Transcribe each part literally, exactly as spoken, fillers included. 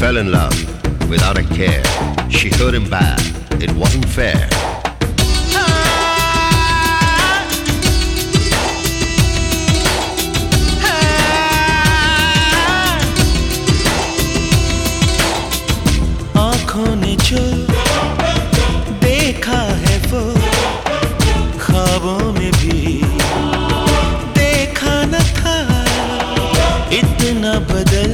fell in love without a care. She hurt him bad, it wasn't fair. आँखों ने जो देखा है वो ख्वाबों में भी देखा न था। इतना बदल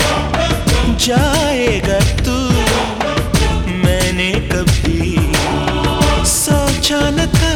जाएगा तू मैंने कभी सोचा न था।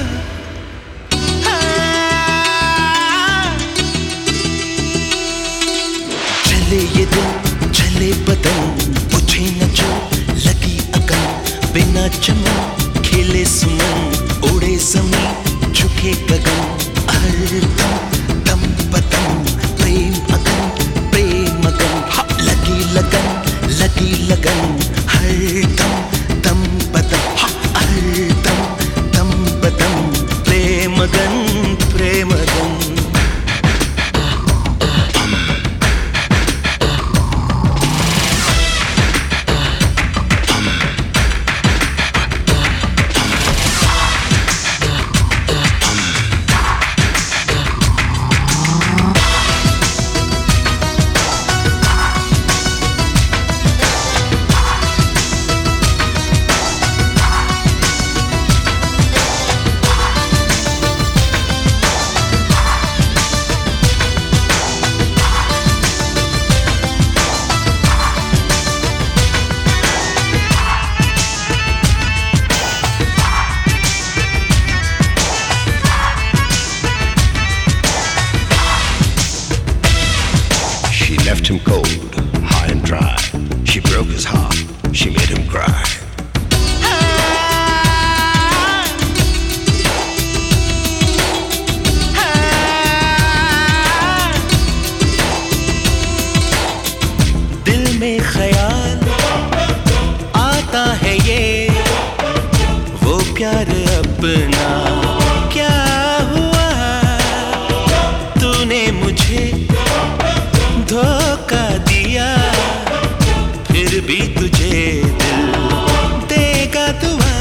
चले ये दिल चले बदन बुझे न जो लगी अकल बिना चमन खेले सुमन उड़े ज़मीं झुके गगन हर दम दम बदम प्रेम अगन प्रेम अगन लगी लगन लगी लगन हर दम दम बदम हर दम दम बदम प्रेम अगन प्रेम अगन। Left him cold, high and dry. She broke his heart, she made him cry. दिल में ख्याल आता है ये वो प्यार अपना क्या हुआ तूने मुझे धोखा दिया फिर भी तुझे दिल देगा दुआ।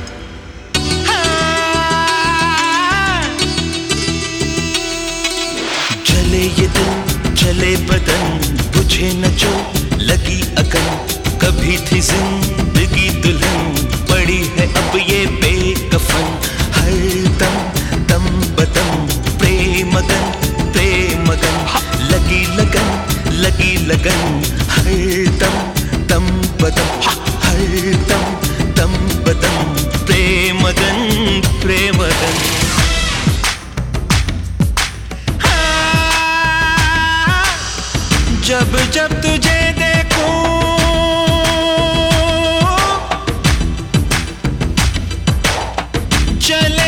जले ये दिल जले बदन बुझे न जो लगी अगन कभी थी जिंदगी दुल्हन पड़ी है अब ये बेकफन हर दम दम बदम प्रेम अगन प्रेम अगन लगी लगन लगी लगन हर दम दम बदम हर दम दम बदम प्रेम अगन प्रेम अगन। जब जब तुझे देखूं चल